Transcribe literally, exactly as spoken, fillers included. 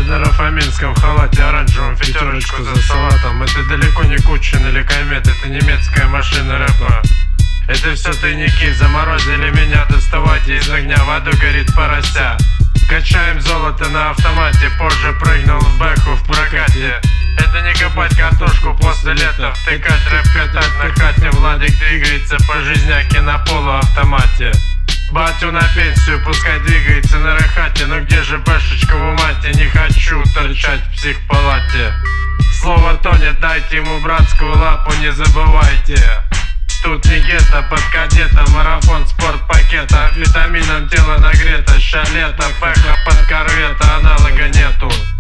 Федоров о Минском в халате оранжевом, пятерочку за салатом. Это далеко не Кучин или Комет, это немецкая машина рэпа. Это все тайники, заморозили меня, доставайте из огня, в аду горит порося. Качаем золото на автомате, позже прыгнул в бэху в прокате. Это не копать картошку после лета, втыкать рэп, катать на хате. Владик двигается по жизняке на полуавтомате. Батю на пенсию, пускай двигается на рахате. Но где же бэшечка в умате? Не хочу торчать в психпалате. Слово тонет, дайте ему братскую лапу, не забывайте. Тут не гетто, под кадета, марафон, спорт, пакета. Витамином тело нагрето, ща лето, пеха под корвета, аналога нету.